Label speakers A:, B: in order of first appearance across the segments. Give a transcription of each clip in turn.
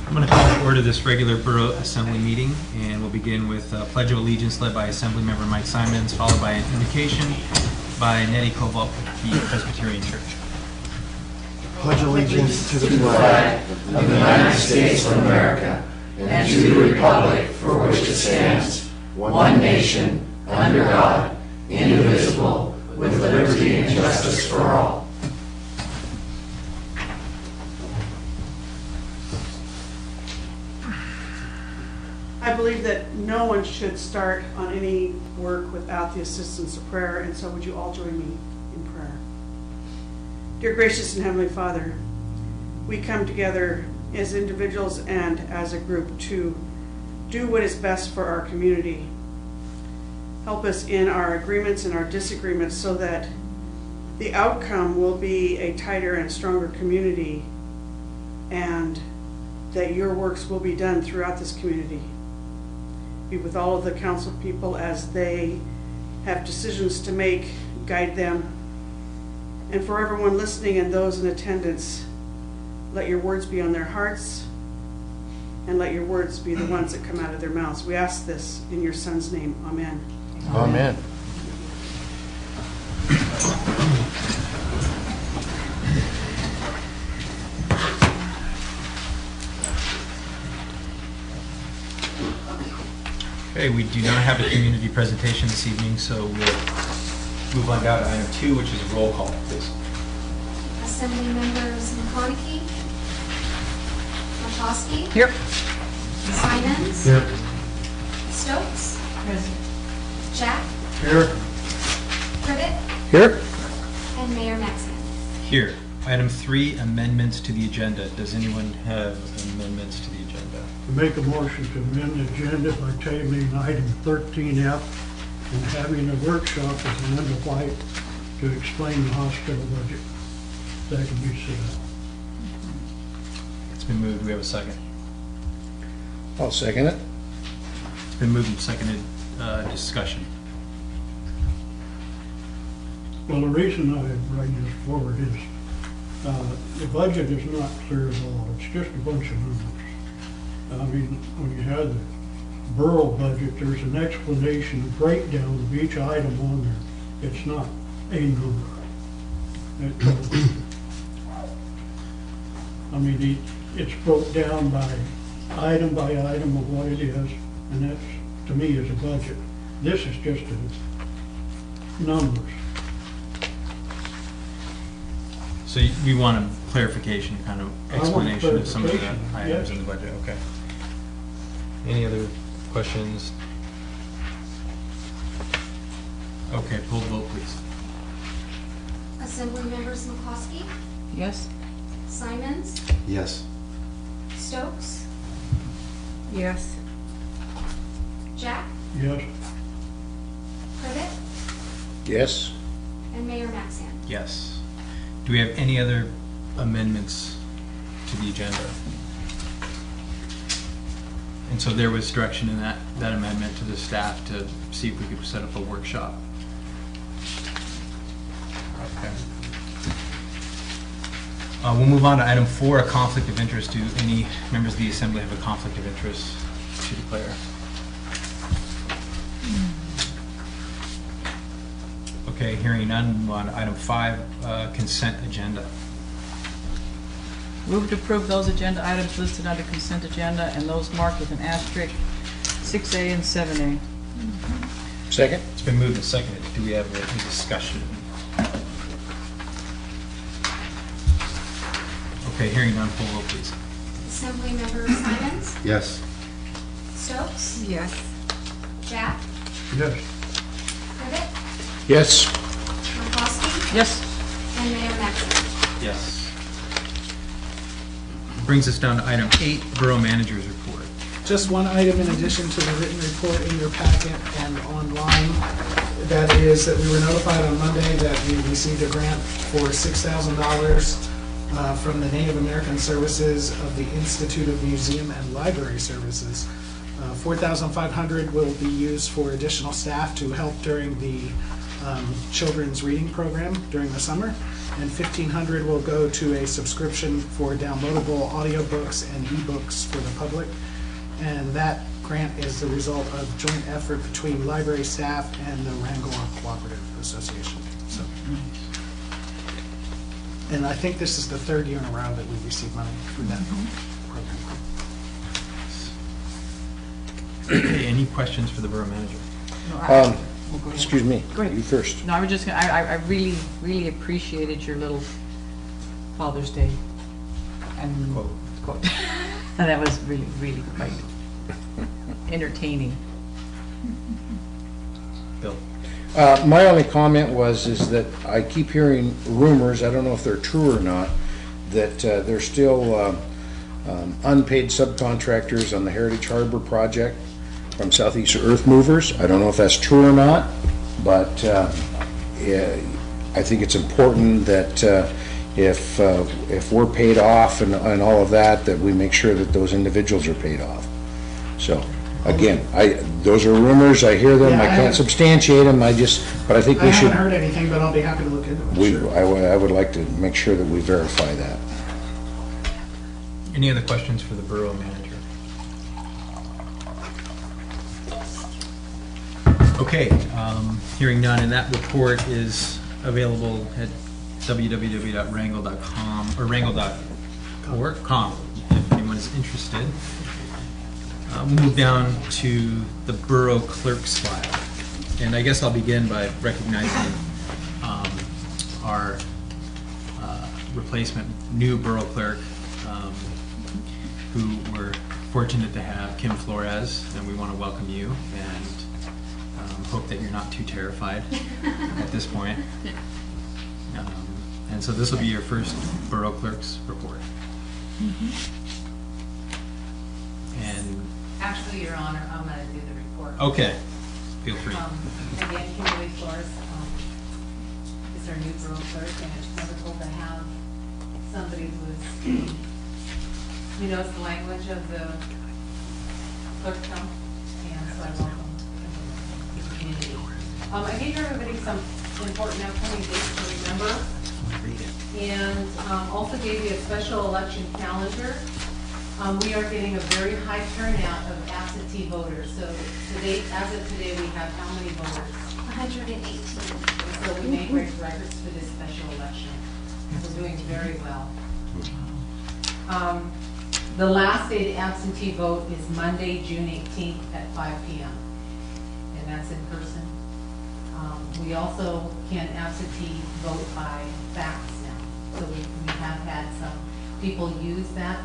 A: I'm going to call to order this regular Borough Assembly meeting, and we'll begin with a Pledge of Allegiance led by Assemblymember Mike Simons, followed by an invocation by Nettie Koval of the Presbyterian Church.
B: Pledge allegiance to the flag of the United States of America and to the republic for which it stands, one nation, under God, indivisible, with liberty and justice for all.
C: I believe that no one should start on any work without the assistance of prayer, and so would you all join me in prayer? Dear gracious and heavenly Father, we come together as individuals and as a group to do what is best for our community. Help us in our agreements and our disagreements so that the outcome will be a tighter and stronger community, and that your works will be done throughout this community. Be with all of the council people as they have decisions to make, guide them. And for everyone listening and those in attendance, let your words be on their hearts, and let your words be the ones that come out of their mouths. We ask this in your Son's name. Amen.
B: Amen.
A: Okay, we do not have a community presentation this evening, so we'll move on down to item 2, which is roll call, please.
D: Assembly members McConaughey, Markowski.
E: Here.
D: Simons.
B: Here.
D: Stokes. Present. Jack.
B: Here.
D: Privet.
B: Here.
D: And Mayor Maxon.
A: Here, item 3, amendments to the agenda. Does anyone have amendments to the agenda?
F: Make a motion to amend the agenda by tabling item 13F and having a workshop with Linda White to explain the hospital budget. That can be said.
A: It's been moved. Do we have a second?
B: I'll second it.
A: It's been moved and seconded. Discussion.
F: Well, the reason I bring this forward is the budget is not clear at all. It's just a bunch of numbers. I mean, when you have the borough budget, there's an explanation, a breakdown of each item on there. It's not a number. I mean, it's broke down by item of what it is, and that's, to me, is a budget. This is just numbers.
A: So we want a clarification, kind of explanation of some of the items in the budget. Okay. Any other questions? Okay, pull the vote, please.
D: Assembly members McCloskey,
E: Yes.
D: Simons,
B: Yes.
D: Stokes,
E: Yes.
D: Jack,
F: Yes.
D: Privet,
B: Yes.
D: and Mayor Maxon.
A: Yes. Do we have any other amendments to the agenda? And so there was direction in that amendment to the staff to see if we could set up a workshop. Okay. We'll move on to item 4, a conflict of interest. Do any members of the assembly have a conflict of interest to declare? Okay, hearing none, we'll move on to item 5, consent agenda.
E: Move to approve those agenda items listed under consent agenda and those marked with an asterisk, 6A and 7A.
B: Second.
A: It's been moved and seconded. Do we have any discussion? Okay, hearing none, full vote, please.
D: Assembly members Simons,
B: Yes.
D: Stokes,
E: Yes.
D: Jack,
F: Yes.
D: Privet,
B: Yes.
D: McCloskey,
E: Yes.
D: and Mayor Maxon.
A: Yes. Brings us down to item 8, Borough Manager's Report.
G: Just one item in addition to the written report in your packet and online. That is that we were notified on Monday that we received a grant for $6,000 from the Native American Services of the Institute of Museum and Library Services. $4,500 will be used for additional staff to help during the children's reading program during the summer, and $1,500 will go to a subscription for downloadable audiobooks and ebooks for the public. And that grant is the result of joint effort between library staff and the Wrangell Cooperative Association. So, and I think this is the third year in a row that we've received money through that program.
A: Okay, any questions for the borough manager?
E: No,
H: Um,
E: well, go ahead.
H: Excuse me,
E: Go ahead.
H: you first.
E: No, I was just, I really, really appreciated your little Father's Day and
A: Quote.
E: quote. And that was really, really quite entertaining.
A: Bill?
H: My only comment is that I keep hearing rumors, I don't know if they're true or not, that there's still unpaid subcontractors on the Heritage Harbor project from Southeast Earth Movers. I don't know if that's true or not, but I think it's important that if we're paid off and all of that, that we make sure that those individuals are paid off. So, again, those are rumors, I hear them,
G: Yeah,
H: I
G: I
H: can't
G: haven't-
H: substantiate them, but I think
G: I
H: we should,
G: haven't heard anything, but I'll be happy to look into it. Sure.
H: I would like to make sure that we verify that.
A: Any other questions for the borough manager? Okay, hearing none, and that report is available at www.wrangell.com or wrangell.org.com if anyone is interested. We'll move down to the borough clerk's file. And I guess I'll begin by recognizing our replacement new borough clerk, who we're fortunate to have, Kim Flores, and we want to welcome you and hope that you're not too terrified at this point. And so this will be your first borough clerk's report. And,
I: Actually, Your Honor, I'm going to do the report.
A: okay, feel free.
I: Again, Kimberly Flores is our new borough clerk, and it's wonderful to have somebody who knows the language of the clerkdom, and so I welcome the community. I gave everybody some important upcoming dates to remember, and also gave you a special election calendar. We are getting a very high turnout of absentee voters. So today, as of today, we have how many voters?
D: 118.
I: So we may break records for this special election. We're doing very well. The last day to absentee vote is Monday, June 18th at 5 p.m. And that's in person. We also can absentee vote by fax now. So we have had some people use that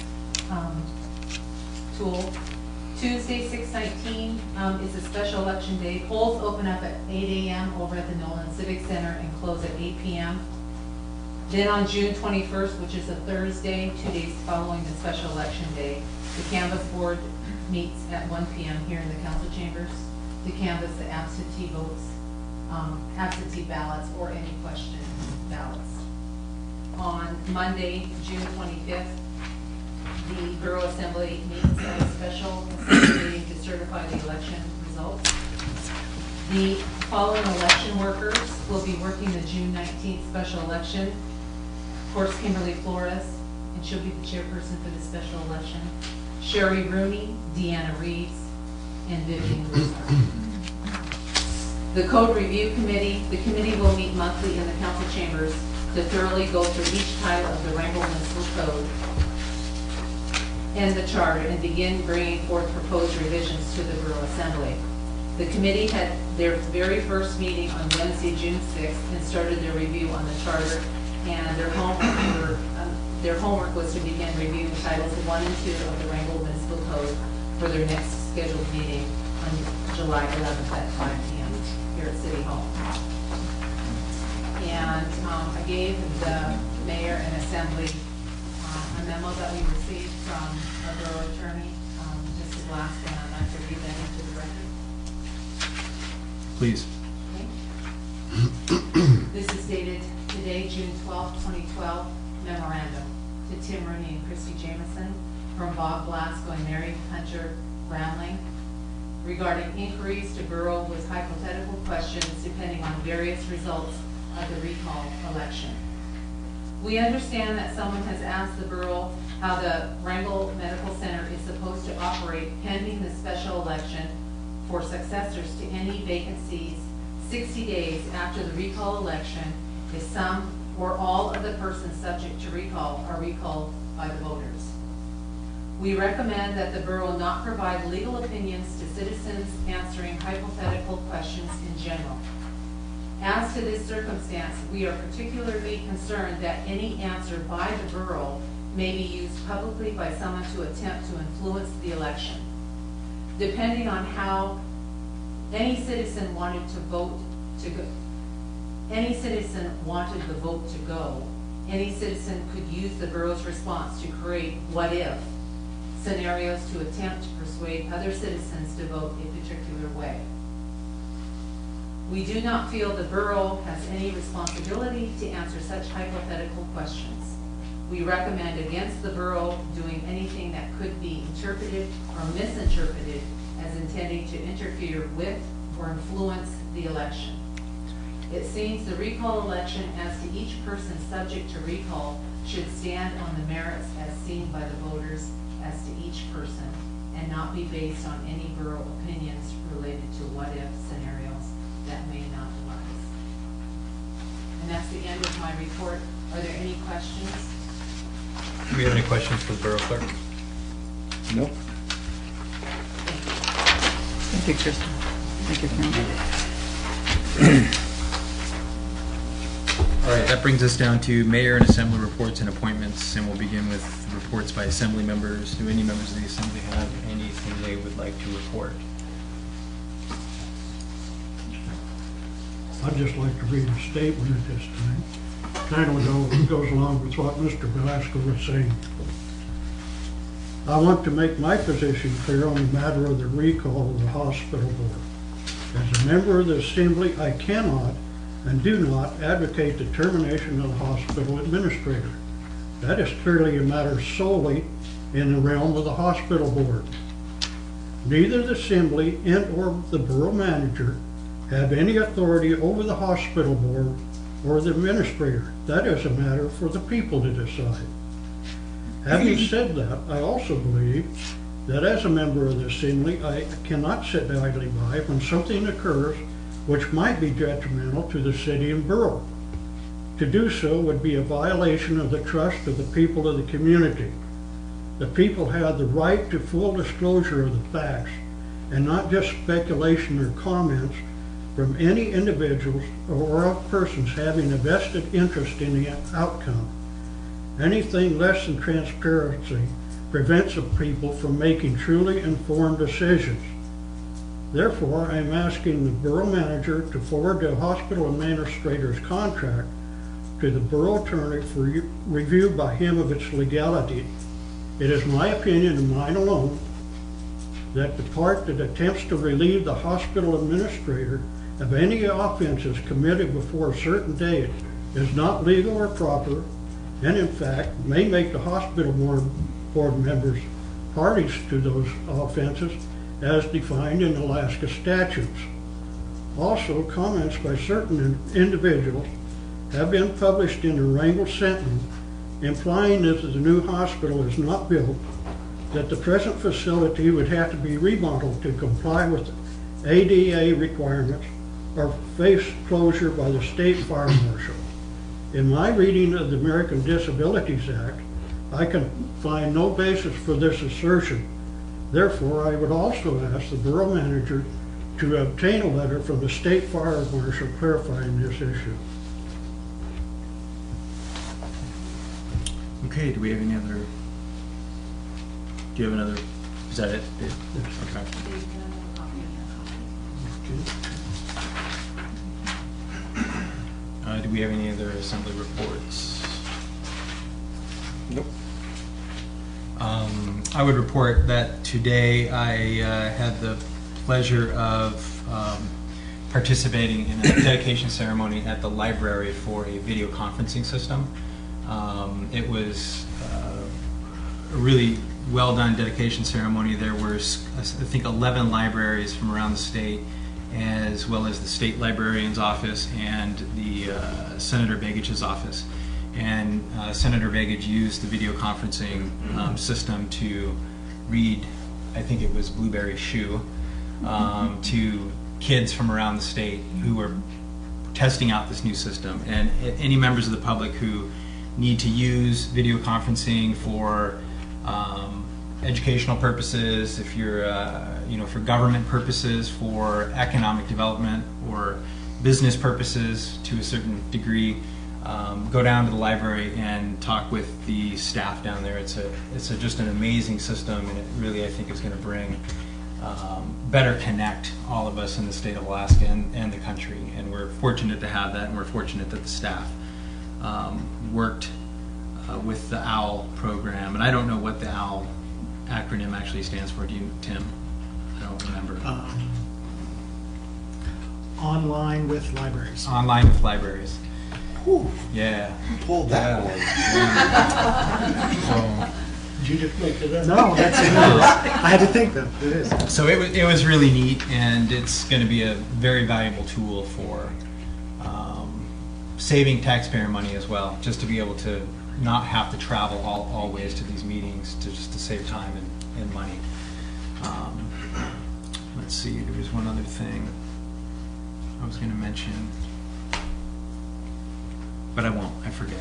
I: tool. Tuesday, 6/19 is a special election day. Polls open up at 8 a.m. over at the Nolan Civic Center and close at 8 p.m. Then on June 21st, which is a Thursday, 2 days following the special election day, the canvass board meets at 1 p.m. here in the council chambers to canvass the absentee votes, absentee ballots, or any question ballots. On Monday, June 25th, the Borough Assembly meets at a special assembly meeting to certify the election results. The following election workers will be working the June 19th special election. Of course, Kimberly Flores, and she'll be the chairperson for the special election. Sherry Rooney, Deanna Reeves, and Vivian Wisner. The Code Review Committee, the committee will meet monthly in the council chambers to thoroughly go through each title of the Wrangell Municipal Code and the charter and begin bringing forth proposed revisions to the Borough Assembly. The committee had their very first meeting on Wednesday, June 6th, and started their review on the charter, and their homework was to begin reviewing titles 1 and 2 of the Wrangell Municipal Code for their next scheduled meeting on July 11th at 5 p.m. here at City Hall. And I gave the mayor and assembly a memo that we received from our borough attorney, Mr. Glass, and I'd like to read that into the record.
A: Please.
I: Okay. This is dated today, June 12, 2012, memorandum to Tim Rooney and Christy Jameson from Bob Blasco and Mary Hunter Brownling. regarding inquiries to borough with hypothetical questions depending on various results of the recall election. We understand that someone has asked the borough how the Wrangell Medical Center is supposed to operate pending the special election for successors to any vacancies 60 days after the recall election if some or all of the persons subject to recall are recalled by the voters. We recommend that the borough not provide legal opinions to citizens answering hypothetical questions in general. As to this circumstance, we are particularly concerned that any answer by the borough may be used publicly by someone to attempt to influence the election. Depending on how any citizen wanted the vote to go, any citizen could use the borough's response to create what-if scenarios to attempt to persuade other citizens to vote a particular way. We do not feel the borough has any responsibility to answer such hypothetical questions. We recommend against the borough doing anything that could be interpreted or misinterpreted as intending to interfere with or influence the election. It seems the recall election as to each person subject to recall should stand on the merits as seen by the voters as to each person and not be based on any borough opinions related to what-if scenarios that may not arise. And that's the end of my report. Are there any questions?
A: Do we have any questions for the borough clerk?
H: Nope.
E: Thank you, Kristen. Thank you, Karen.
A: All right, that brings us down to mayor and assembly reports and appointments, and we'll begin with reports by assembly members. Do any members of the assembly have anything they would like to report?
F: I'd just like to read a statement at this time. Kind of goes along with what Mr. Velasco was saying. I want to make my position clear on the matter of the recall of the hospital board. As a member of the assembly, I cannot and do not advocate the termination of the hospital administrator. That is clearly a matter solely in the realm of the hospital board. Neither the assembly and or the borough manager have any authority over the hospital board or the administrator. That is a matter for the people to decide. Having said that, I also believe that as a member of the assembly, I cannot sit idly by when something occurs which might be detrimental to the city and borough. To do so would be a violation of the trust of the people of the community. The people have the right to full disclosure of the facts and not just speculation or comments from any individuals or persons having a vested interest in the outcome. Anything less than transparency prevents the people from making truly informed decisions. Therefore, I am asking the borough manager to forward the hospital administrator's contract to the borough attorney for review by him of its legality. It is my opinion and mine alone that the part that attempts to relieve the hospital administrator of any offenses committed before a certain date is not legal or proper, and in fact may make the hospital board members parties to those offenses as defined in Alaska statutes. Also, comments by certain individuals have been published in the Wrangell Sentinel implying that the new hospital is not built, that the present facility would have to be remodeled to comply with ADA requirements or face closure by the state fire marshal. In my reading of the American Disabilities Act, I can find no basis for this assertion. Therefore, I would also ask the borough manager to obtain a letter from the state fire marshal clarifying this issue.
A: Okay, do we have any other? Do you have another? Is that it?
F: Yes.
A: Okay. Do we have any other assembly reports?
H: Nope.
A: I would report that today I had the pleasure of participating in a dedication ceremony at the library for a video conferencing system. It was a really well-done dedication ceremony. There were, I think, 11 libraries from around the state, as well as the state librarian's office and the Senator Begich's office. And Senator Begich used the video conferencing system to read, I think it was Blueberry Shoe, to kids from around the state who were testing out this new system. And any members of the public who need to use video conferencing for educational purposes, if you're, for government purposes, for economic development, or business purposes to a certain degree, go down to the library and talk with the staff down there. It's just an amazing system, and it really, I think, is going to bring better connect all of us in the state of Alaska and the country. And we're fortunate to have that, and we're fortunate that the staff worked with the OWL program. And I don't know what the OWL acronym actually stands for. Do you, Tim? I don't remember.
G: Online with libraries.
A: Online with libraries.
B: Whew,
A: Yeah.
B: pulled that one.
F: Did you just make it up?
G: No, that's it. I had to think though. It is.
A: So it was really neat, and it's going to be a very valuable tool for saving taxpayer money as well, just to be able to not have to travel always to these meetings, just to save time and money. Let's see, there was one other thing I was going to mention, but I won't. I forget.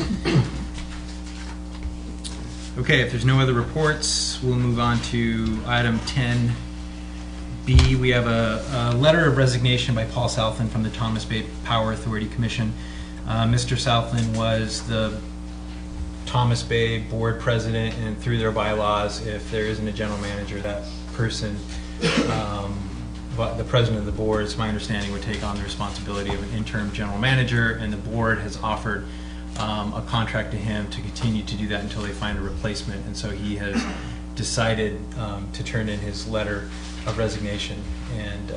A: Okay, if there's no other reports, we'll move on to item 10B. We have a letter of resignation by Paul Southland from the Thomas Bay Power Authority Commission. Mr. Southland was the Thomas Bay board president, and through their bylaws, if there isn't a general manager, that person, but the president of the board, it's my understanding, would take on the responsibility of an interim general manager, and the board has offered a contract to him to continue to do that until they find a replacement. And so he has decided to turn in his letter of resignation, and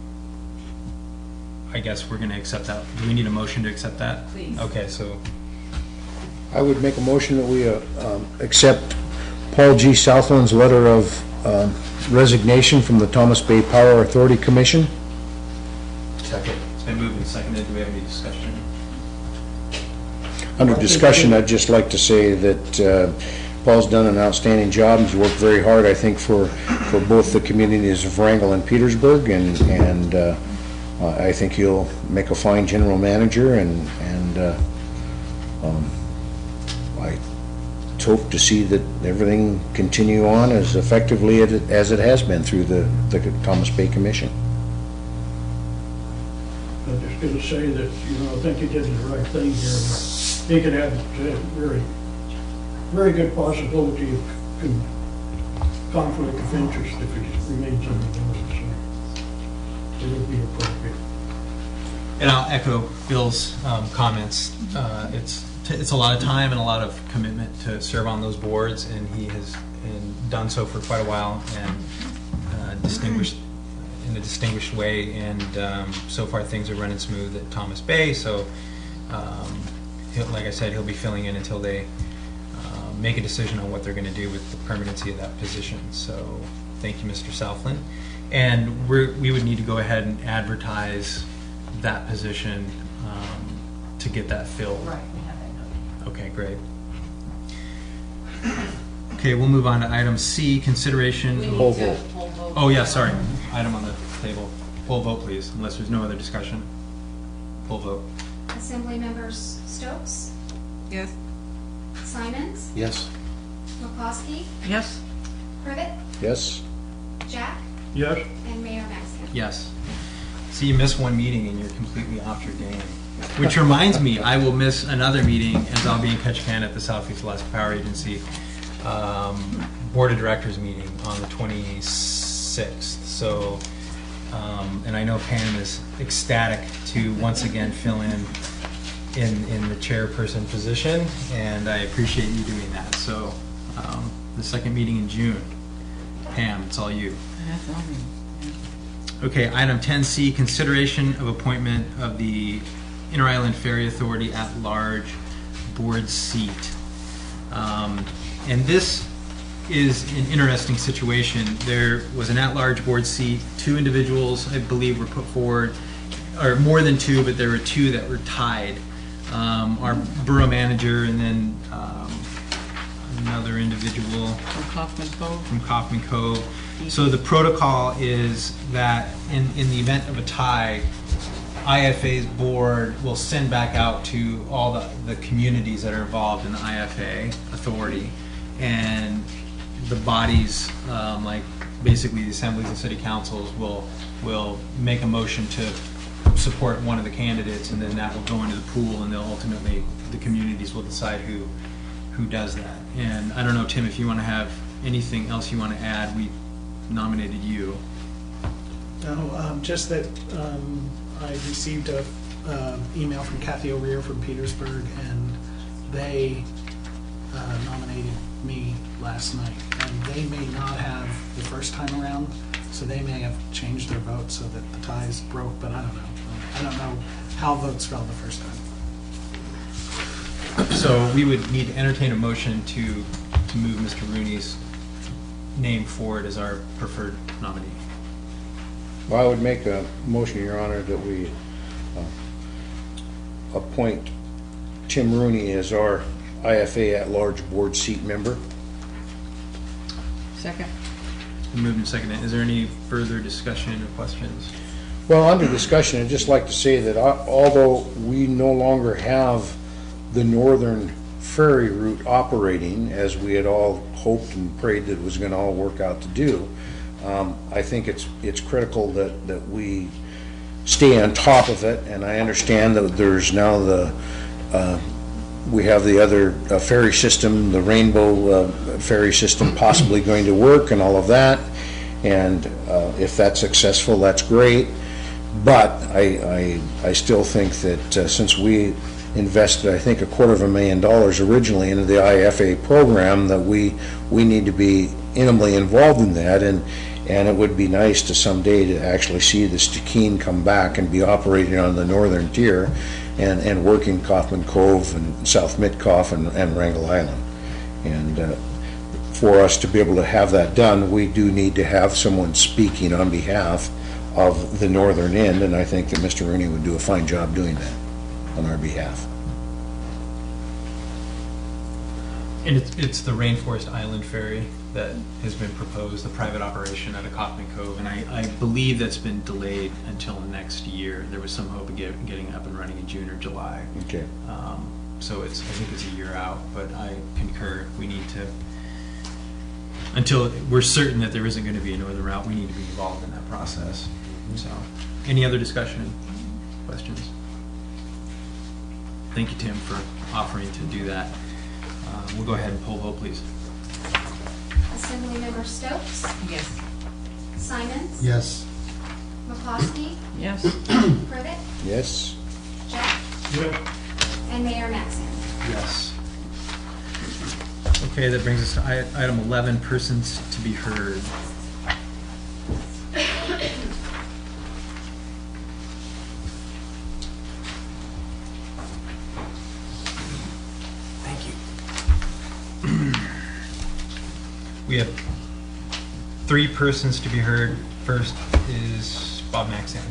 A: I guess we're going to accept that. Do we need a motion to accept that?
E: Please.
A: Okay, so
H: I would make a motion that we accept Paul G. Southland's letter of resignation from the Thomas Bay Power Authority Commission.
B: Second.
A: it's been moved and seconded. Do we have any discussion?
H: Under discussion, I'd just like to say that Paul's done an outstanding job. He's worked very hard, I think, for both the communities of Wrangell and Petersburg, and I think he'll make a fine general manager, and I hope to see that everything continue on as effectively as it has been through the Thomas Bay Commission.
F: I'm just going to say that, I think he did the right thing here. He could have a very, very good possibility of conflict of interest if he remains on the board, so it would be appropriate.
A: And I'll echo Bill's comments. It's a lot of time and a lot of commitment to serve on those boards, and he has done so for quite a while, and in a distinguished way. And so far things are running smooth at Thomas Bay. So, like I said, he'll be filling in until they make a decision on what they're going to do with the permanency of that position. So, thank you, Mr. Southland. And we would need to go ahead and advertise that position to get that filled.
E: Right, we have that note.
A: Okay, great. Okay, we'll move on to item C, consideration.
E: We
H: Poll
E: need to
H: vote.
E: poll vote.
A: Oh, yeah, sorry. Item on the table. Poll vote, please, unless there's no other discussion. Poll vote.
D: Assembly members Stokes,
E: Yes.
D: Simons,
B: Yes.
D: McCloskey,
E: Yes.
D: Privet,
H: Yes?
D: Jack,
F: Yes?
D: and Mayor Maxon.
A: Yes. See, you miss one meeting and you're completely off your game. Which reminds me, I will miss another meeting as I'll be in Ketchikan at the Southeast Alaska Power Agency Board of Directors meeting on the 26th. So, and I know Pam is ecstatic to once again fill in the chairperson position, and I appreciate you doing that. So, the second meeting in June. Pam, it's all you.
E: That's all me.
A: Okay, item 10C, consideration of appointment of the Inter-Island Ferry Authority at-large board seat. And this is an interesting situation. There was an at-large board seat. 2 individuals, I believe, were put forward, or more than 2, but there were 2 that were tied. Our borough manager and then another individual
E: From Kaufman Cove.
A: from Kaufman Cove. So the protocol is that in the event of a tie, IFA's board will send back out to all the communities that are involved in the IFA authority, and the bodies, like basically the assemblies and city councils, will make a motion to support one of the candidates, and then that will go into the pool, and they'll ultimately, the communities will decide who does that. And I don't know, Tim, if you want to have anything else you want to add. We nominated you.
G: No, just that I received a email from Kathy O'Rear from Petersburg, and they nominated me last night. And they may not have the first time around, so they may have changed their vote so that the ties broke, but I don't know. I don't know how votes fell the first time.
A: So we would need to entertain a motion to move Mr. Rooney's name forward as our preferred nominee.
H: Well, I would make a motion, Your Honor, that we appoint Tim Rooney as our IFA at-large board seat member.
E: Second.
A: Moved and seconded. Is there any further discussion or questions?
H: Well, under discussion, I'd just like to say that although we no longer have the northern ferry route operating, as we had all hoped and prayed that it was going to all work out to do, I think it's critical that we stay on top of it. And I understand that there's now we have the other ferry system, the Rainbow ferry system, possibly going to work and all of that. And if that's successful, that's great. But I still think that since we invested, I think, $250,000 originally into the IFA program, that we need to be intimately involved in that, and it would be nice to someday to actually see the Stikine come back and be operating on the northern tier and working Kaufman Cove and South Mitkoff and Wrangell Island. And for us to be able to have that done, we do need to have someone speaking on behalf of the northern end, and I think that Mr. Rooney would do a fine job doing that on our behalf.
A: And it's the Rainforest Island Ferry that has been proposed, the private operation out of Kaufman Cove, and I believe that's been delayed until next year. There was some hope of getting it up and running in June or July.
H: Okay.
A: So I think it's a year out, but I concur. We need to, until we're certain that there isn't going to be a northern route, we need to be involved in that process. So, any other discussion, questions? Thank you, Tim, for offering to do that. We'll go ahead and poll vote, please.
D: Assemblymember Stokes,
E: Yes.
D: Simons,
B: Yes.
D: McCloskey,
E: Yes.
D: Privet,
H: Yes?
D: Jack,
F: Yeah.
D: and Mayor Maxon.
A: Yes. Okay, that brings us to item 11, persons to be heard. Thank you. We have 3 persons to be heard. First is Bob Maxon.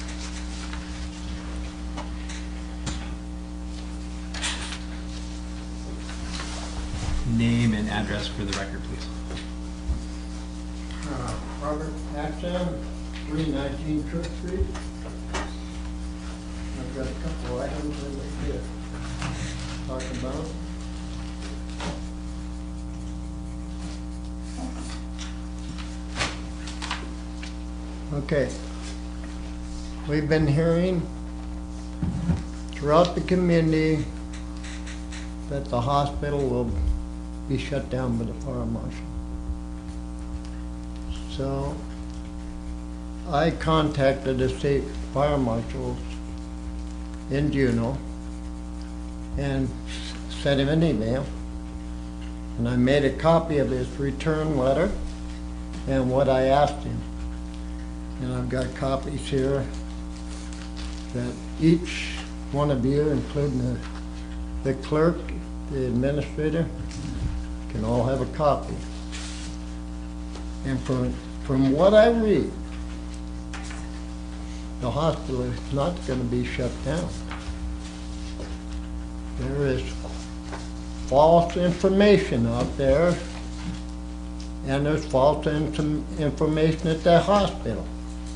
A: Name and address for the record, please.
J: Robert Axon, 319 Church Street. I've got a couple items I'd like to talk about. Okay. We've been hearing throughout the community that the hospital will be shut down by the fire marshal. So I contacted the state fire marshals in Juneau and sent him an email, and I made a copy of his return letter and what I asked him. And I've got copies here that each one of you, including the clerk, the administrator, can all have a copy. And from what I read, the hospital is not going to be shut down. There is false information out there, and there's false information at that hospital.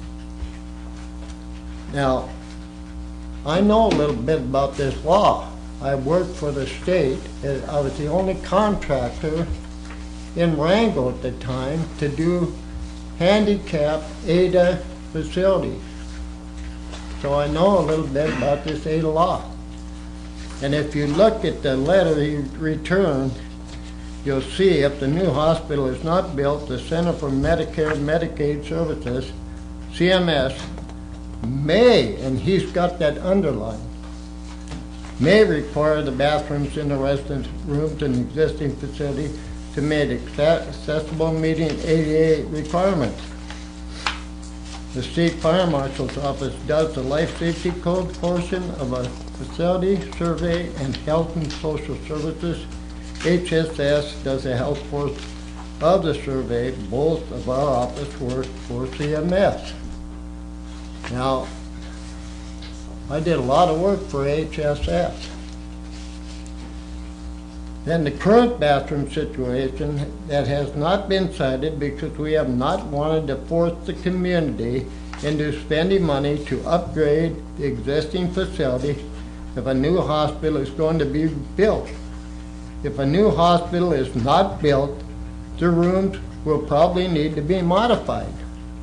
J: Now, I know a little bit about this law. I worked for the state. I was the only contractor in Wrangell at the time to do handicap ADA facilities. So I know a little bit about this ADA law. And if you look at the letter he returned, you'll see if the new hospital is not built, the Center for Medicare and Medicaid Services, CMS, may, and he's got that underlined, may require the bathrooms in the residence rooms in the existing facility to make accessible, meeting ADA requirements. The State Fire Marshal's Office does the Life Safety Code portion of a facility survey, and Health and Social Services, HSS, does the health force of the survey. Both of our office work for CMS. Now, I did a lot of work for HSS. Then the current bathroom situation that has not been cited because we have not wanted to force the community into spending money to upgrade the existing facility if a new hospital is going to be built. If a new hospital is not built, the rooms will probably need to be modified.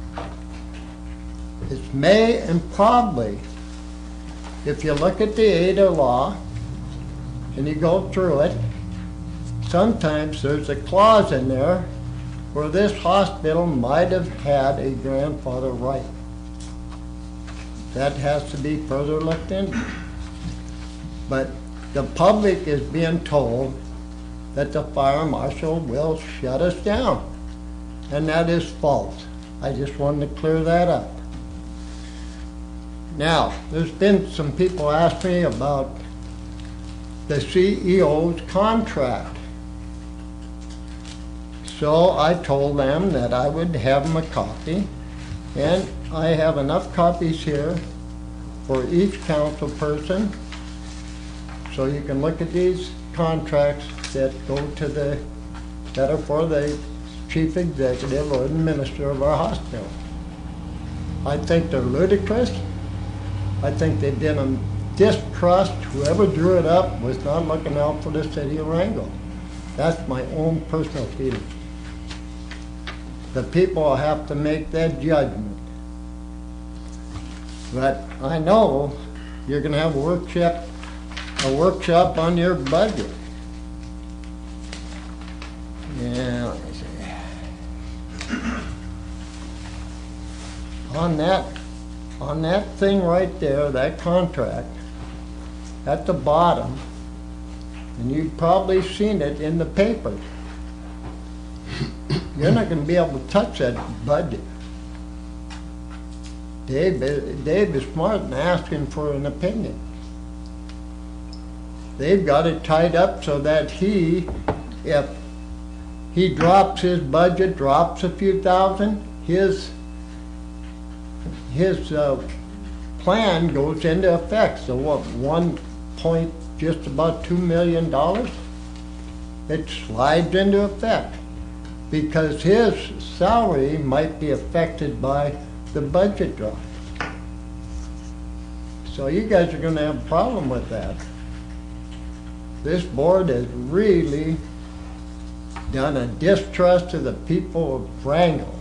J: It's may and probably. If you look at the ADA law and you go through it, sometimes there's a clause in there where this hospital might have had a grandfather right. That has to be further looked into. But the public is being told that the fire marshal will shut us down. And that is false. I just wanted to clear that up. Now, there's been some people ask me about the CEO's contract. So I told them that I would have them a copy, and I have enough copies here for each council person. So you can look at these contracts that go to that are for the chief executive or administrator of our hospital. I think they're ludicrous. I think they did a distrust. Whoever drew it up was not looking out for the city of Wrangell. That's my own personal feeling. The people will have to make that judgment. But I know you're going to have a workshop on your budget. Yeah, let me see. On that thing right there, that contract, at the bottom, and you've probably seen it in the papers, you're not going to be able to touch that budget. Dave is smart in asking for an opinion. They've got it tied up so that if he drops his budget, drops a few thousand, his plan goes into effect. So what, just about $2 million? It slides into effect because his salary might be affected by the budget drop. So you guys are going to have a problem with that. This board has really done a distrust to the people of Wrangell.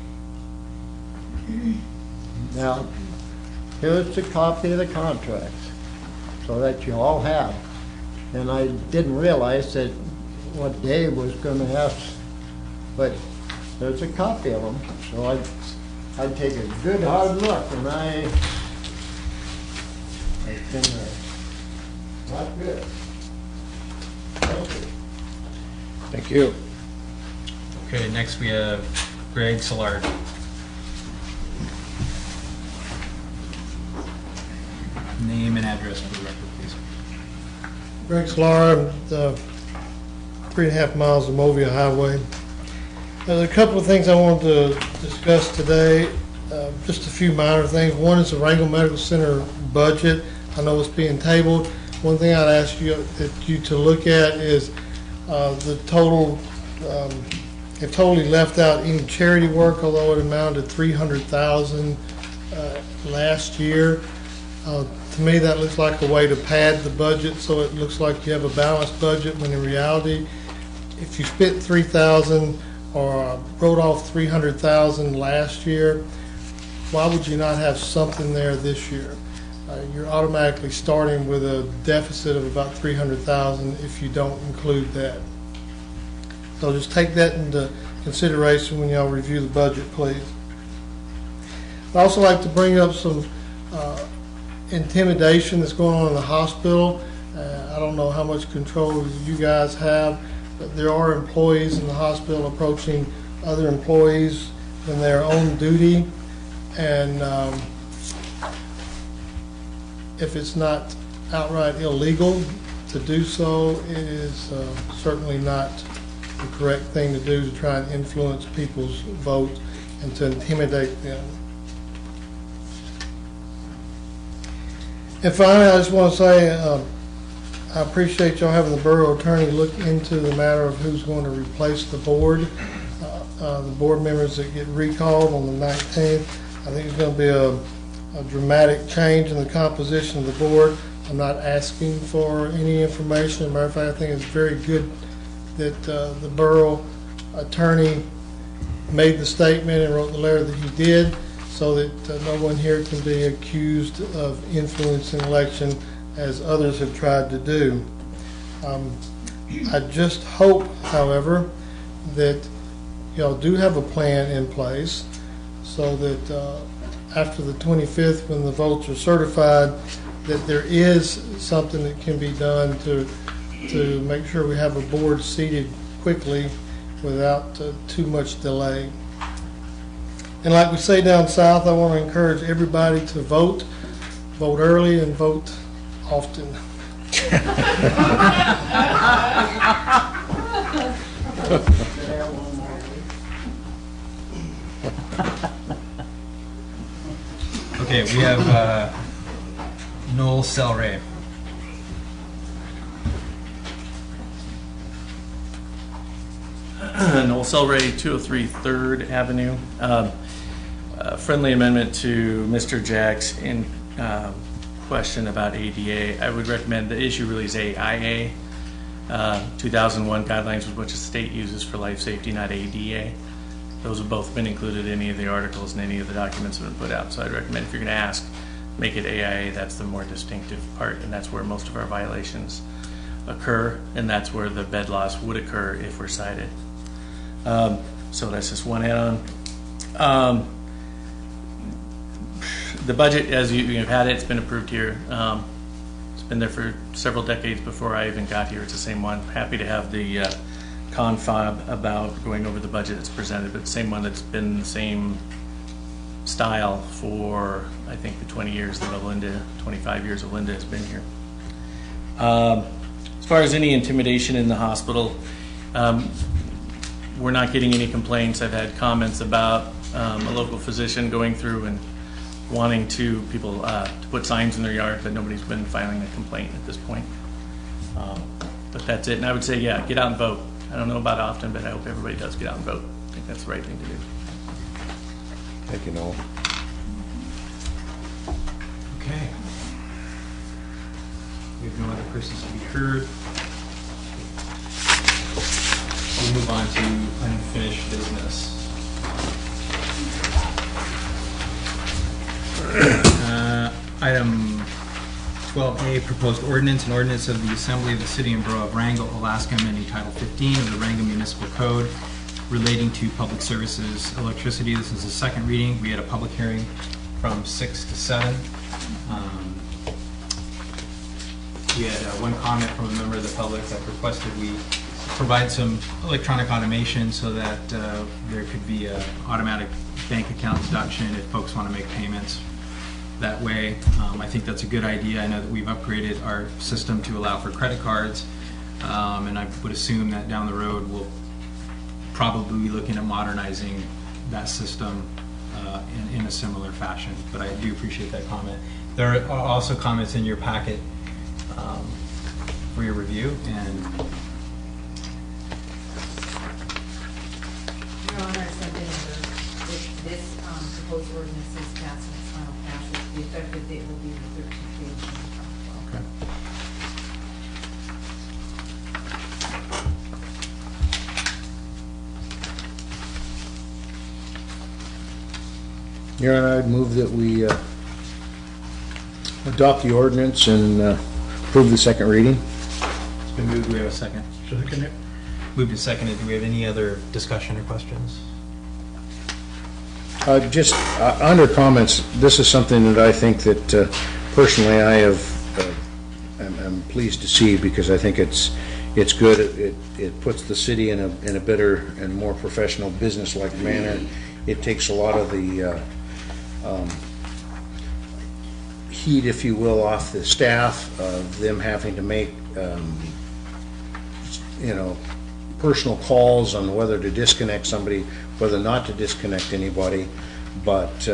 J: Now, here's the copy of the contracts so that you all have. And I didn't realize that what Dave was going to ask, but there's a copy of them. So I'd take a good hard look, and I think not good.
H: Thank you.
A: Okay, next we have Greg Szilard. Name and address for the record, please.
K: Greg Szilard, 3.5 miles of Movia Highway. There's a couple of things I wanted to discuss today, just a few minor things. One is the Wrangell Medical Center budget. I know it's being tabled. One thing I'd ask you to look at is the total. It totally left out any charity work, although it amounted to $300,000 last year. To me, that looks like a way to pad the budget, so it looks like you have a balanced budget. When in reality, if you spent $3,000 or wrote off $300,000 last year, why would you not have something there this year? You're automatically starting with a deficit of about $300,000 if you don't include that. So just take that into consideration when y'all review the budget, please. I'd also like to bring up some intimidation that's going on in the hospital. I don't know how much control you guys have, but there are employees in the hospital approaching other employees when they're on duty, and if it's not outright illegal to do so, it is certainly not the correct thing to do to try and influence people's vote and to intimidate them. And finally, I just want to say I appreciate y'all having the borough attorney look into the matter of who's going to replace the board. The board members that get recalled on the 19th. I think it's going to be a dramatic change in the composition of the board. I'm not asking for any information. As a matter of fact, I think it's very good that the borough attorney made the statement and wrote the letter that he did, so that no one here can be accused of influencing election as others have tried to do. I just hope, however, that y'all do have a plan in place so that after the 25th, when the votes are certified, that there is something that can be done to make sure we have a board seated quickly without too much delay. And like we say down south, I want to encourage everybody to vote early and vote often.
A: Okay, we have Noel Selray.
L: Noel Selray, 203 3rd Avenue. A friendly amendment to Mr. Jack's question about ADA. I would recommend the issue really is AIA, 2001 guidelines, which the state uses for life safety, not ADA. Those have both been included in any of the articles and any of the documents that have been put out. So I'd recommend if you're going to ask, make it AIA. That's the more distinctive part, and that's where most of our violations occur, and that's where the bed loss would occur if we're cited. So that's just one add-on. The budget, as you've had it, it's been approved here. It's been there for several decades before I even got here. It's the same one. Happy to have the confab about going over the budget that's presented, but the same one that's been the same style for, I think, the 20 years that Linda, 25 years of Linda has been here. As far as any intimidation in the hospital, we're not getting any complaints. I've had comments about a local physician going through and wanting people to put signs in their yard, but nobody's been filing a complaint at this point. But that's it. And I would say, yeah, get out and vote. I don't know about often, but I hope everybody does get out and vote. I think that's the right thing to do.
H: Thank you, Noel.
A: Okay. We have no other persons to be heard. We'll move on to unfinished business. Item 12A, proposed ordinance, an ordinance of the Assembly of the City and Borough of Wrangell, Alaska, amending Title 15 of the Wrangell Municipal Code relating to public services electricity. This is the second reading. We had a public hearing from 6 to 7. We had one comment from a member of the public that requested we provide some electronic automation so that there could be an automatic bank account deduction if folks want to make payments that way. I think that's a good idea. I know that we've upgraded our system to allow for credit cards, and I would assume that down the road we'll probably be looking at modernizing that system in a similar fashion. But I do appreciate that comment. There are also comments in your packet for your review, and
I: Your Honor, I sent in if this proposed ordinance is passed in its final passage, the effective date will be the 13th day of June 2012.
A: okay.
H: Your Honor, I'd move that we adopt the ordinance and approve the second reading.
A: It's been moved. Do we have a second?
F: Second it.
A: Moved and seconded. Do we have any other discussion or questions?
H: Just under comments, this is something that I think that personally I am pleased to see, because I think it's good. It puts the city in a better and more professional, business-like manner. It takes a lot of the heat, if you will, off the staff of them having to make personal calls on whether to disconnect somebody, whether not to disconnect anybody. But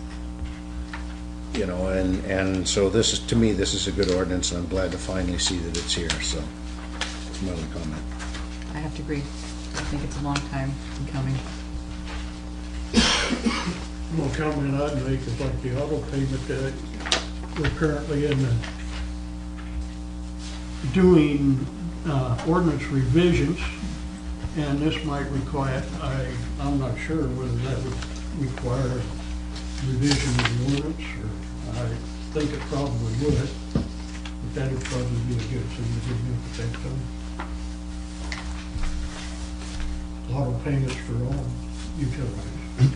H: and so this is, to me, this is a good ordinance, and I'm glad to finally see that it's here. So that's my only comment.
E: I have to agree. I think it's a long time in coming.
F: One comment I'd make is like the auto payment that we're currently doing ordinance revisions, and this might require, I'm not sure whether that would require a revision of the ordinance, or I think it probably would, but that would probably be a good thing to do at the same time. Auto payments for all utilities.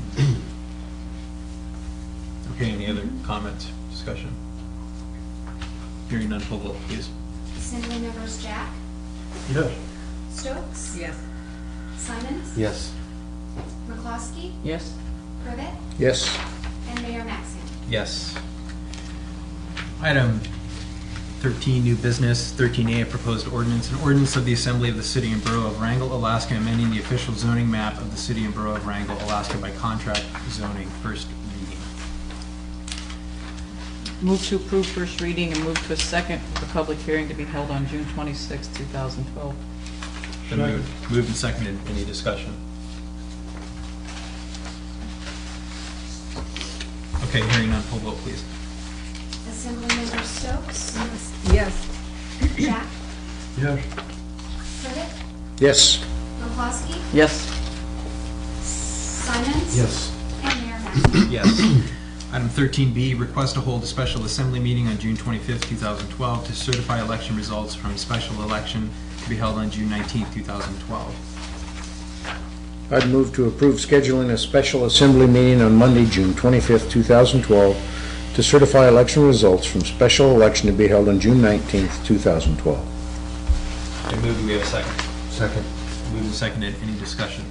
A: Okay, any other comments, discussion? Hearing none, full vote, please.
D: Assembly members Jack,
F: Yes.
D: Stokes,
E: Yes.
D: Simons,
B: Yes.
D: McCloskey,
E: Yes?
D: Privet,
H: Yes.
D: and Mayor Maxim.
A: Yes. Item 13, new business. 13A, a proposed ordinance. An ordinance of the Assembly of the City and Borough of Wrangell, Alaska, amending the official zoning map of the City and Borough of Wrangell, Alaska by contract zoning. First reading.
E: Move to approve first reading and move to a second for public hearing to be held on June 26, 2012.
A: Been moved and seconded. Any discussion? Okay, hearing none, full vote, please.
D: Assembly members Stokes,
E: Yes.
D: Jack,
F: Yes.
D: Privet,
H: Yes.
D: McCloskey,
E: Yes.
D: Simons,
B: Yes.
D: and Mayor Maxim.
A: Yes. Item 13B, request to hold a special assembly meeting on June 25th, 2012 to certify election results from special election to be held on June 19th, 2012.
H: I'd move to approve scheduling a special assembly meeting on Monday, June 25th, 2012, to certify election results from special election to be held on June 19th, 2012.
A: I move. Do we have a second?
B: Second.
A: Moved and seconded. Any discussion?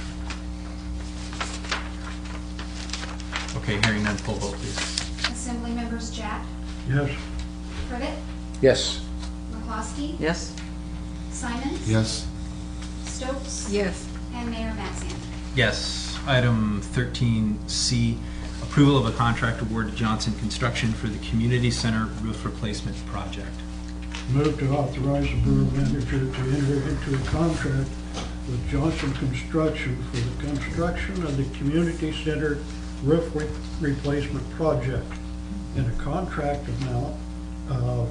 A: Okay, hearing none, full vote, please.
D: Assembly members Jack,
F: Yes.
D: Privet,
H: Yes.
D: McCloskey,
E: Yes?
D: Simons,
B: Yes.
D: Stokes,
E: Yes.
D: and Mayor Maxim.
A: Yes. Item 13C, approval of a contract award to Johnson Construction for the Community Center Roof Replacement Project.
F: Move to authorize the borough manager to enter into a contract with Johnson Construction for the construction of the community center roof replacement project in a contract amount of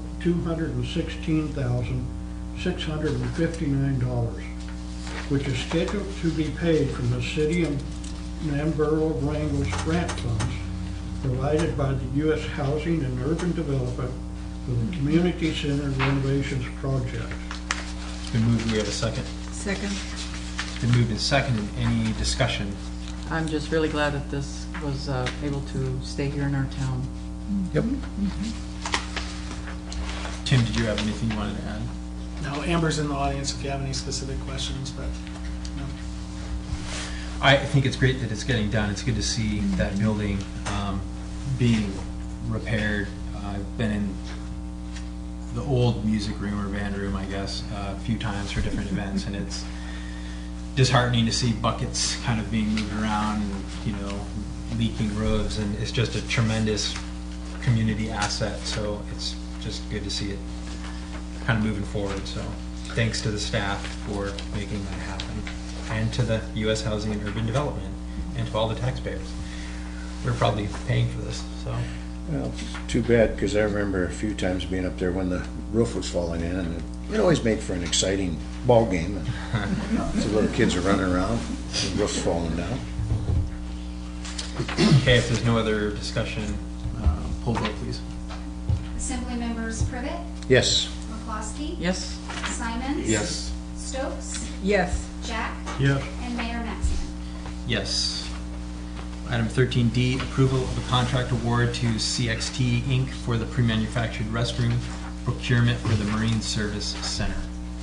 F: $216,659, which is scheduled to be paid from the City and Borough of Wrangell's grant funds provided by the U.S. Housing and Urban Development for the Community Center renovations project.
A: It's been moved. Do we have a second?
E: Second.
A: It's been moved and seconded. Any discussion?
E: I'm just really glad that this was able to stay here in our town.
H: Yep.
A: Tim, did you have anything you wanted to add?
G: No, Amber's in the audience if you have any specific questions, but no.
A: I think it's great that it's getting done. It's good to see that building being repaired. I've been in the old music room or band room, I guess, a few times for different events, and disheartening to see buckets kind of being moved around and, you know, leaking roads, and it's just a tremendous community asset, so it's just good to see it kind of moving forward. So thanks to the staff for making that happen, and to the U.S. Housing and Urban Development, and to all the taxpayers. We're probably paying for this, so.
H: Well, it's too bad, because I remember a few times being up there when the roof was falling in, and it always made for an exciting ball game. And the little kids are running around, the roof's falling down.
A: Okay, if there's no other discussion, poll vote, please.
D: Assembly members Privet,
H: Yes.
D: McCloskey.
E: Yes?
D: Simons.
B: Yes.
D: Stokes,
E: Yes.
D: Jack,
F: Yes.
D: and Mayor Maxim.
A: Yes. Item 13D, approval of a contract award to CXT Inc. for the pre-manufactured restroom procurement for the Marine Service Center.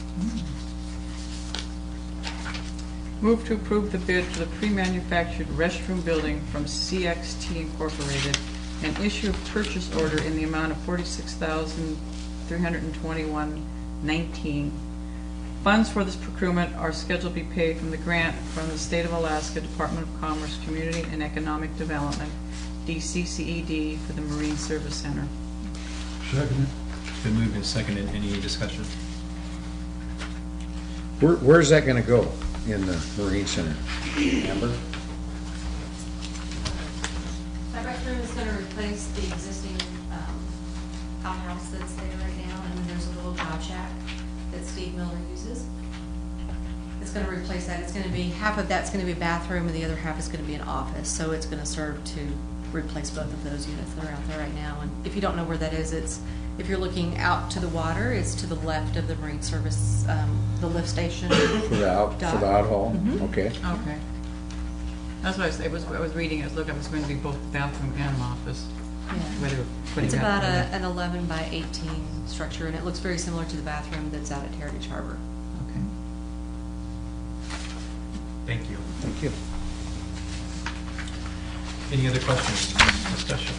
E: Move to approve the bid for the pre-manufactured restroom building from CXT Incorporated and issue a purchase order in the amount of $46,321.19. Funds for this procurement are scheduled to be paid from the grant from the State of Alaska Department of Commerce, Community and Economic Development, DCCED, for the Marine Service Center.
F: Second.
A: It's been moved and seconded. Any discussion?
H: Where's that gonna go in the Marine Center? Amber?
M: That rec room is going to replace the existing outhouse that's there right now, and then there's a little job shack that Steve Miller uses. It's going to replace that. It's going to be, half of that's going to be a bathroom, and the other half is going to be an office. So it's going to serve to replace both of those units that are out there right now. And if you don't know where that is, it's, if you're looking out to the water, it's to the left of the Marine Service, the lift station.
H: For the out hall? Okay.
E: Okay. That's what I was reading, I was looking, it was going to be both bathroom and office.
M: Yeah.
E: Where they were putting
M: It's
E: that
M: about
E: together.
M: an 11 by 18 structure, and it looks very similar to the bathroom that's out at Heritage Harbor.
E: Okay.
A: Thank you.
H: Thank you.
A: Any other questions, discussion?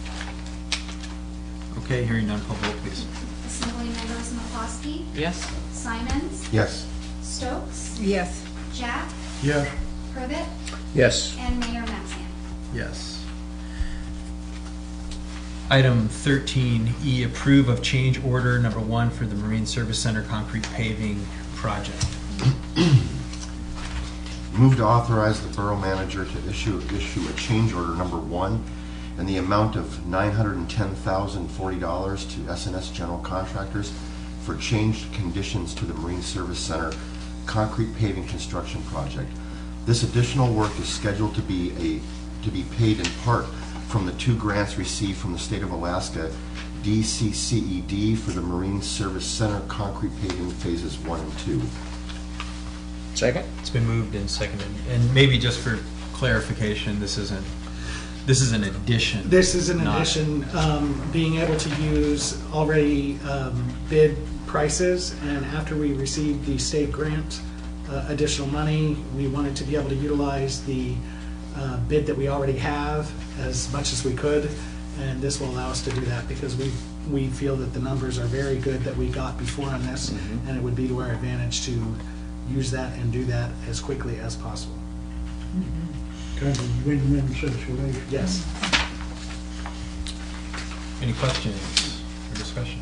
A: Okay, hearing none, poll vote, please.
D: Assembly members McCloskey,
E: Yes?
D: Simons,
B: Yes.
D: Stokes,
E: Yes.
D: Jack,
F: Yes.
D: Privet,
H: Yes.
D: and Mayor Maxim.
A: Yes. Item 13E, approve of change order number 1 for the Marine Service Center concrete paving project.
B: Move to authorize the borough manager to issue a change order number 1 in the amount of $910,040 to SNS General Contractors for changed conditions to the Marine Service Center concrete paving construction project. This additional work is scheduled to be paid in part from the 2 grants received from the State of Alaska, DCCED, for the Marine Service Center concrete paving phases 1 and 2.
H: Second?
A: It's been moved and seconded. And maybe just for clarification, this is an addition.
G: This is an
A: not-
G: addition, being able to use already bid prices, and after we received the state grant, additional money, we wanted to be able to utilize the bid that we already have as much as we could, and this will allow us to do that because we feel that the numbers are very good that we got before on this, and it would be to our advantage to use that and do that as quickly as possible.
F: Kind of a win-win situation.
G: Yes.
A: Any questions or discussion?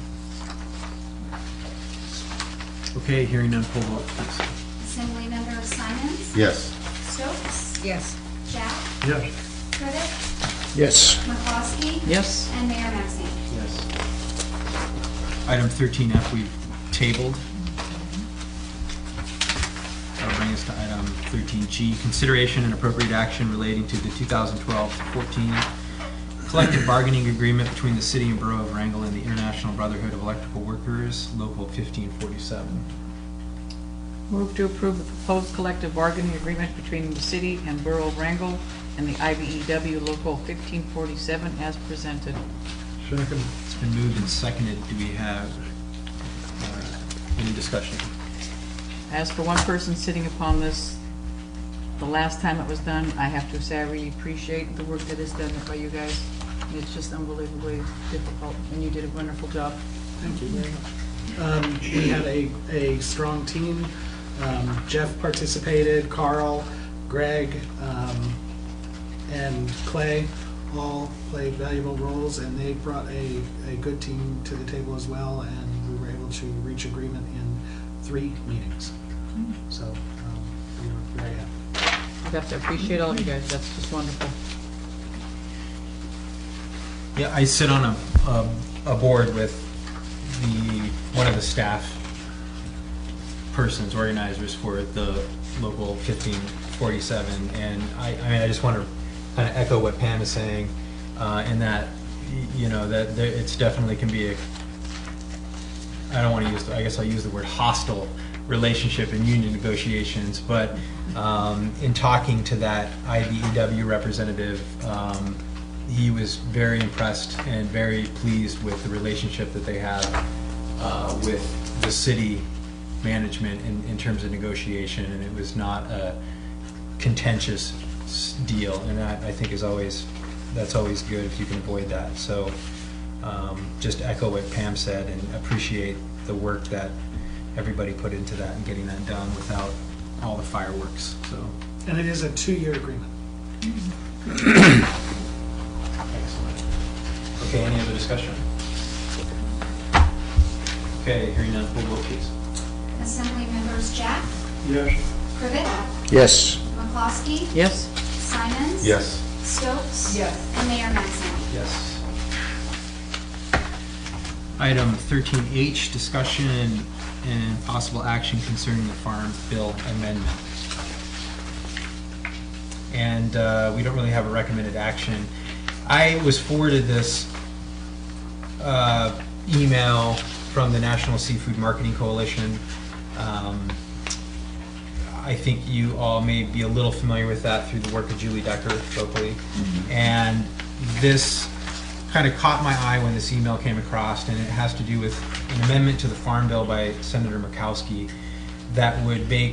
A: Okay, hearing none, poll vote, please.
D: Assembly members Simons,
B: Yes.
D: Stokes,
E: Yes.
D: Jack,
F: Yes.
D: Privet,
H: Yes.
D: McCloskey,
E: Yes.
D: and Mayor Maxim.
A: Yes. Item 13F we've tabled. That'll bring us to item 13G, consideration and appropriate action relating to the 2012-14 collective bargaining agreement between the City and Borough of Wrangell and the International Brotherhood of Electrical Workers, Local 1547.
E: Move to approve the proposed collective bargaining agreement between the city and Borough of Wrangell and the IBEW Local 1547 as presented.
F: Second.
A: It's been moved and seconded. Do we have any discussion?
E: As for one person sitting upon this, the last time it was done, I have to say I really appreciate the work that is done by you guys. It's just unbelievably difficult, and you did a wonderful job.
G: Thank you very much. We had a strong team. Jeff participated, Carl, Greg, and Clay all played valuable roles, and they brought a good team to the table as well, and we were able to reach agreement in 3 meetings. So we were very happy.
E: I have to appreciate all of you guys. That's just wonderful.
A: Yeah, I sit on a board with one of the staff persons, organizers for the local 1547, and I mean, I just want to kind of echo what Pam is saying, in that, you know, that it's definitely can be I don't want to use, I guess I'll use the word hostile relationship in union negotiations, but in talking to that IBEW representative, he was very impressed and very pleased with the relationship that they have with the city management in terms of negotiation, and it was not a contentious deal, and that I think is always, that's always good if you can avoid that. So just echo what Pam said and appreciate the work that everybody put into that and getting that done without all the fireworks. So,
G: And it is a 2-year agreement.
A: excellent. Okay, any other discussion? Okay, hearing none, full vote please.
D: Assembly members Jack,
F: Yes.
D: Privet,
H: Yes.
D: McCloskey,
E: Yes?
D: Simons.
A: Yes.
D: Stokes.
C: Yes.
D: And Mayor Maximo.
A: Yes. Item 13H, discussion and possible action concerning the Farm Bill amendment. And we don't really have a recommended action. I was forwarded this email from the National Seafood Marketing Coalition. I think you all may be a little familiar with that through the work of Julie Decker locally. And this kind of caught my eye when this email came across, and it has to do with an amendment to the Farm Bill by Senator Murkowski that would make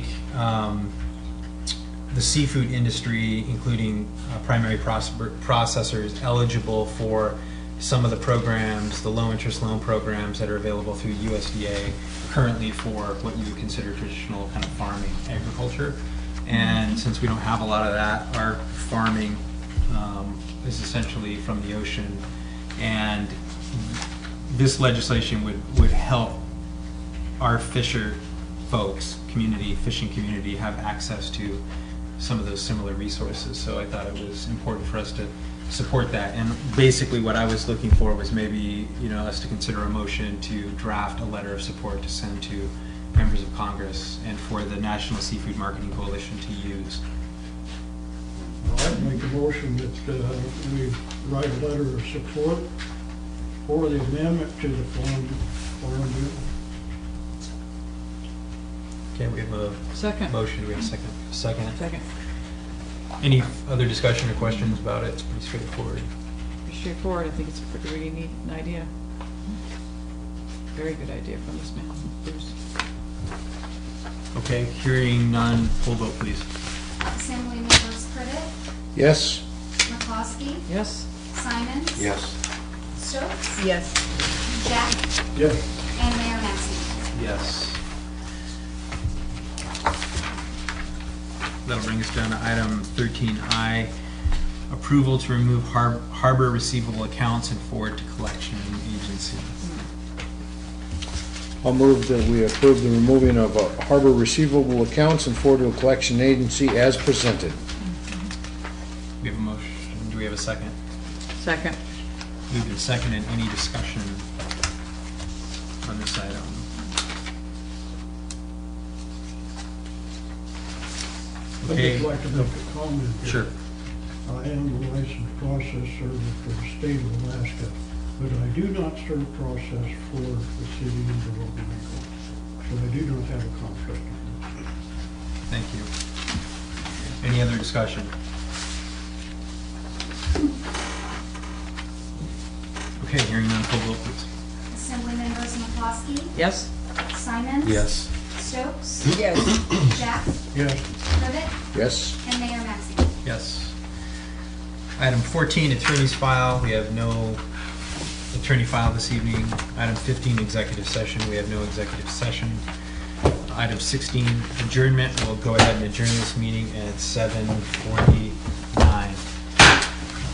A: the seafood industry, including primary processors, eligible for some of the programs, the low-interest loan programs that are available through USDA currently for what you would consider traditional kind of farming agriculture. And since we don't have a lot of that, our farming is essentially from the ocean, and this legislation would help our fisher folks, fishing community, have access to some of those similar resources. So I thought it was important for us to support that. And basically what I was looking for was maybe, you know, us to consider a motion to draft a letter of support to send to members of Congress and for the National Seafood Marketing Coalition to use.
F: I'd make a motion that we write a letter of support for the amendment to the Farm Bill.
A: Okay, we have a
E: Second.
A: motion. Do we have a second? Second.
E: Second.
A: Any other discussion or questions about it? It's pretty straightforward.
E: Pretty straightforward. I think it's a pretty really neat idea. Very good idea from this man, Bruce.
A: Okay, hearing none, full vote please.
D: Assembly members Privet,
H: Yes.
D: McCloskey,
E: Yes?
D: Simons.
H: Yes.
D: Stokes.
E: Yes.
D: Jack,
F: Yes.
D: and Mayor Maximo.
A: Yes. That'll bring us down to item 13I, approval to remove harbor receivable accounts and forward to collection agency.
H: I'll move that we approve the removing of harbor receivable accounts and forward to a collection agency as presented.
A: We have a motion. Do we have a second?
E: Second.
A: Moved and seconded. Any discussion on this item?
F: I'd just like to make a comment here.
A: Sure.
F: I am a licensed process server for the state of Alaska, but I do not serve process for the city of Roanoke. So I do not have a conflict.
A: Thank you. Any other discussion? Okay, hearing none, full vote please.
D: Assembly members McCloskey,
E: Yes?
D: Simons.
A: Yes.
D: Stokes.
E: Yes.
D: Jack,
F: Yes.
D: Privet,
H: Yes.
D: and Mayor Maximo.
A: Yes. Item 14, attorney's file. We have no attorney file this evening. Item 15, executive session. We have no executive session. Item 16, adjournment. We'll go ahead and adjourn this meeting at 7:40